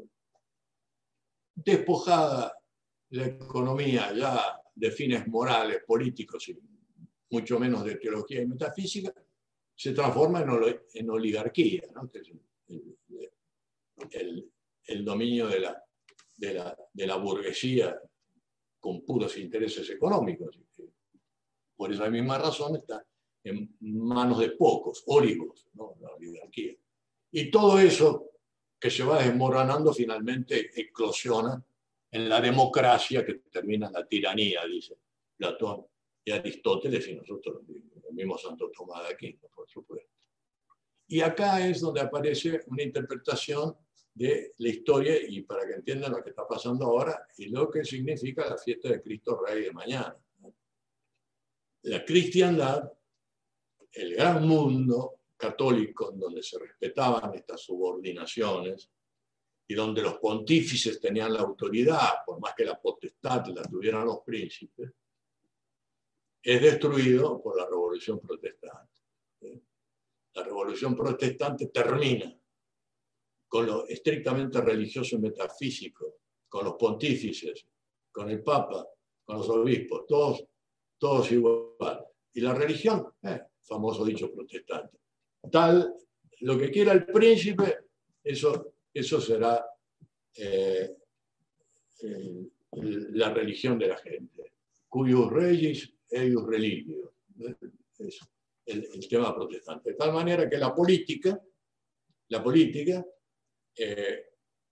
despojada la economía ya de fines morales, políticos y mucho menos de teología y metafísica, se transforma en, en oligarquía, ¿no? que es el, el, el dominio de la, de, la, de la burguesía con puros intereses económicos. Por esa misma razón está en manos de pocos, oligos, ¿no? la oligarquía. Y todo eso que se va desmoronando finalmente eclosiona en la democracia que termina en la tiranía, dice Platón y Aristóteles y nosotros, el mismo Santo Tomás de Aquino, por supuesto. Y acá es donde aparece una interpretación de la historia y para que entiendan lo que está pasando ahora y lo que significa la fiesta de Cristo Rey de mañana. La cristiandad, el gran mundo católico en donde se respetaban estas subordinaciones y donde los pontífices tenían la autoridad, por más que la potestad la tuvieran los príncipes, es destruido por la Revolución Protestante. La Revolución Protestante termina con lo estrictamente religioso y metafísico, con los pontífices, con el Papa, con los obispos, todos, todos igual. Y la religión, eh, famoso dicho protestante, tal, lo que quiera el príncipe, eso, eso será eh, eh, la religión de la gente. Cuius regis eius religio. Es el, el tema protestante. De tal manera que la política, la política eh,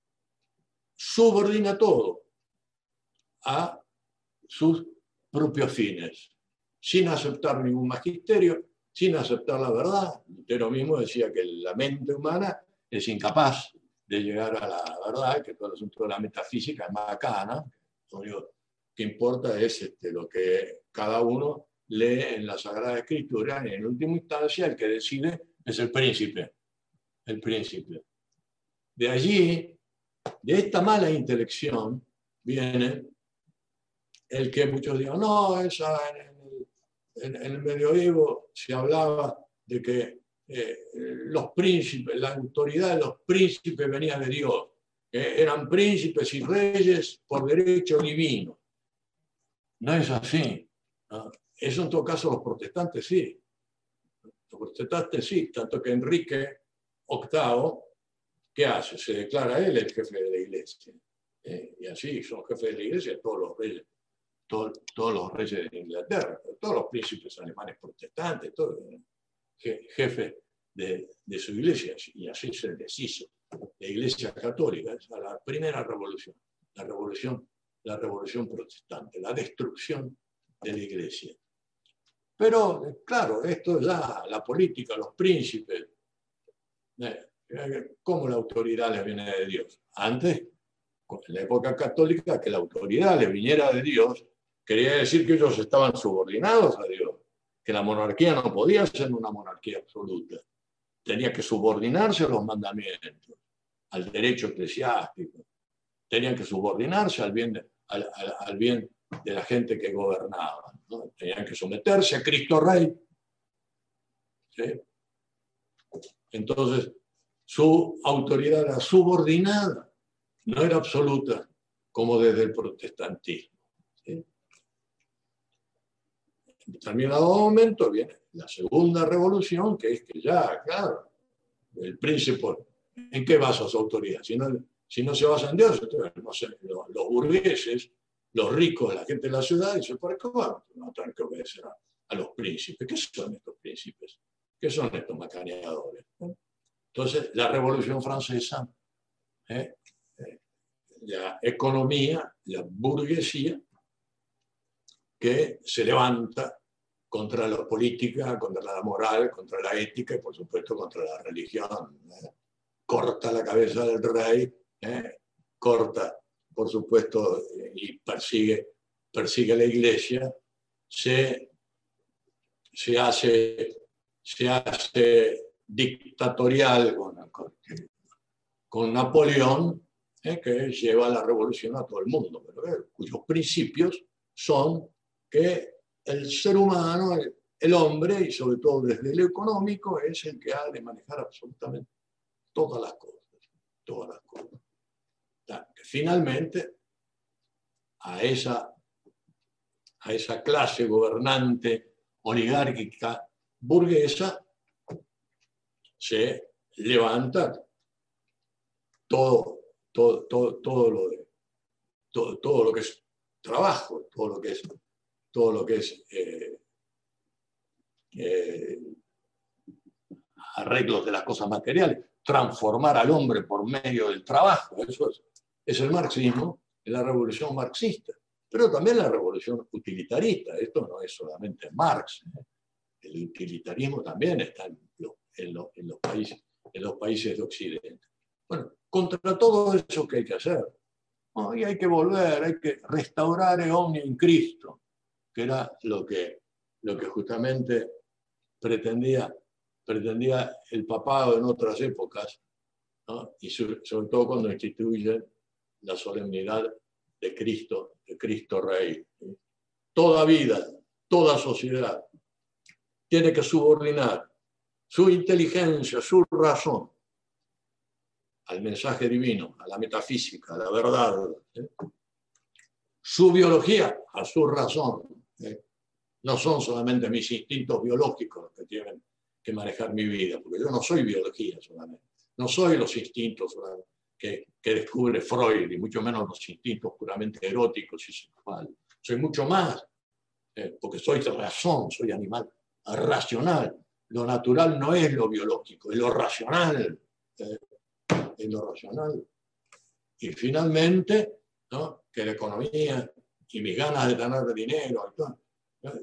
subordina todo a sus propios fines, sin aceptar ningún magisterio, sin aceptar la verdad. Lutero mismo decía que la mente humana es incapaz de llegar a la verdad, que todo el asunto de la metafísica es macana. Lo único que importa es este, lo que cada uno lee en la Sagrada Escritura, y en última instancia el que decide es el príncipe. El príncipe. De allí, de esta mala intelección, viene el que muchos digan, no, esa, en, el, en, en el medioevo se hablaba de que eh, los príncipes, la autoridad de los príncipes venía de Dios, que eran príncipes y reyes por derecho divino. No es así, ¿no? Eso en todo caso los protestantes sí. Los protestantes sí, tanto que Enrique octavo, ¿qué hace? Se declara él el jefe de la iglesia. Eh, y así son jefes de la iglesia todos los reyes, todo, todos los reyes de Inglaterra, todos los príncipes alemanes protestantes, todos jefes de, de su iglesia, y así se les hizo. La iglesia católica es la primera revolución, la revolución, la revolución protestante, la destrucción de la iglesia. Pero, claro, esto ya, la política, los príncipes, eh, ¿cómo la autoridad les viene de Dios? Antes, en la época católica, que la autoridad les viniera de Dios, quería decir que ellos estaban subordinados a Dios, que la monarquía no podía ser una monarquía absoluta, tenía que subordinarse a los mandamientos, al derecho eclesiástico, tenían que subordinarse al bien de, al, al, al bien de la gente que gobernaba, ¿no? Tenían que someterse a Cristo Rey. ¿Sí? Entonces, su autoridad era subordinada, no era absoluta, como desde el protestantismo. ¿Sí? En determinado momento viene la segunda revolución, que es que ya, claro, el príncipe, ¿en qué basa su autoridad? Si no, si no se basa en Dios, entonces, no sé, los, los burgueses, los ricos, la gente de la ciudad, dicen, ¿por qué van a tener que obedecer a, a los príncipes? ¿Qué son estos príncipes? ¿Qué son estos macaneadores? Entonces, la Revolución Francesa, ¿eh? la economía, la burguesía, que se levanta contra la política, contra la moral, contra la ética y, por supuesto, contra la religión. ¿eh? Corta la cabeza del rey, ¿eh? corta, por supuesto, y persigue, persigue a la iglesia, se, se, hace, se hace dictatorial con, con, con Napoleón, ¿eh? que lleva la revolución a todo el mundo, pero, ¿eh? cuyos principios son que el ser humano, el, el hombre, y sobre todo desde lo económico, es el que ha de manejar absolutamente todas las cosas, todas las cosas. Que finalmente, a esa, a esa clase gobernante oligárquica burguesa se levanta todo, todo, todo, todo, lo, de, todo, todo lo que es trabajo, todo lo que es, todo lo que es eh, eh, arreglos de las cosas materiales, transformar al hombre por medio del trabajo. Eso es, es el marxismo, es la revolución marxista, pero también la revolución utilitarista. Esto no es solamente Marx. ¿eh? El utilitarismo también está en, lo, en, lo, en, los países, en los países de Occidente. Bueno, contra todo eso que hay que hacer, ¿no? Y hay que volver, hay que restaurar el omnia in Cristo, que era lo que, lo que justamente pretendía, pretendía el papado en otras épocas, ¿no? Y sobre, sobre todo cuando instituye la solemnidad de Cristo, de Cristo Rey. ¿Sí? Toda vida, toda sociedad tiene que subordinar su inteligencia, su razón al mensaje divino, a la metafísica, a la verdad. ¿eh? Su biología a su razón. ¿eh? No son solamente mis instintos biológicos los que tienen que manejar mi vida, porque yo no soy biología solamente. no soy los instintos que, que descubre Freud, y mucho menos los instintos puramente eróticos y sexuales. Soy mucho más, eh, porque soy razón, soy animal racional. Lo natural no es lo biológico, es lo racional. Eh, es lo racional. Y finalmente, ¿no?, que la economía y mis ganas de tener dinero, ¿no?,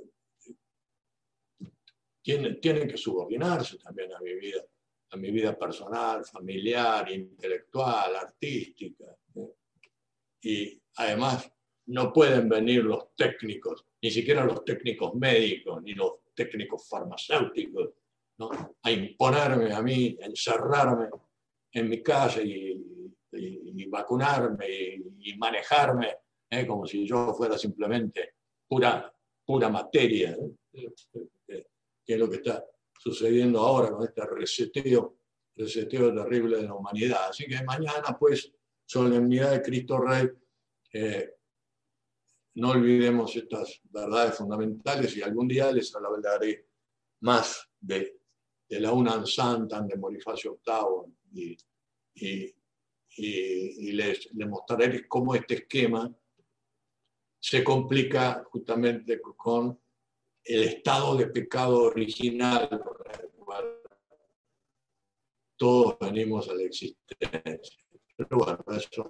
tienen, tienen que subordinarse también a mi vida, a mi vida personal, familiar, intelectual, artística. ¿eh? Y además no pueden venir los técnicos, ni siquiera los técnicos médicos, ni los técnicos farmacéuticos, ¿no?, a imponerme a mí, a encerrarme en mi casa y, y, y vacunarme y, y manejarme, ¿eh?, como si yo fuera simplemente pura, pura materia, ¿eh? Que es lo que está sucediendo ahora con este reseteo, reseteo terrible de la humanidad. Así que mañana, pues, solemnidad de Cristo Rey, eh, no olvidemos estas verdades fundamentales y algún día les hablaré más de, de la Unam Santam de Bonifacio octavo y, y, y, y les, les mostraré cómo este esquema se complica justamente con el estado de pecado original por el cual todos venimos a la existencia. Pero bueno, eso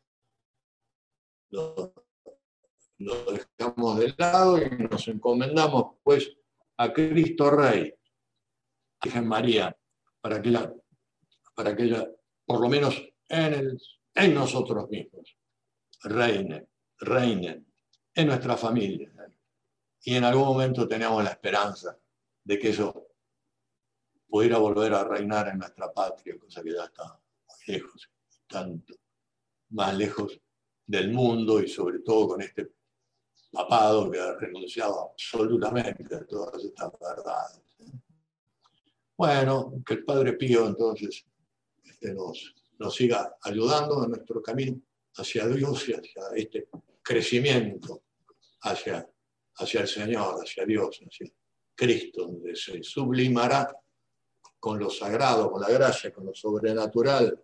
lo, lo dejamos de lado y nos encomendamos pues a Cristo Rey, a Virgen María, para que ella, para que ella por lo menos en, el, en nosotros mismos, reine, reinen en nuestra familia. Y en algún momento tenemos la esperanza de que eso pudiera volver a reinar en nuestra patria, cosa que ya está muy lejos, tanto más lejos del mundo y sobre todo con este papado que ha renunciado absolutamente a todas estas verdades. Bueno, que el Padre Pío entonces este, nos, nos siga ayudando en nuestro camino hacia Dios y hacia este crecimiento hacia, hacia el Señor, hacia Dios, hacia Cristo, donde se sublimará con lo sagrado, con la gracia, con lo sobrenatural,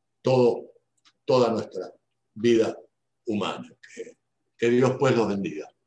todo, toda nuestra vida humana. Que, que Dios pues los bendiga.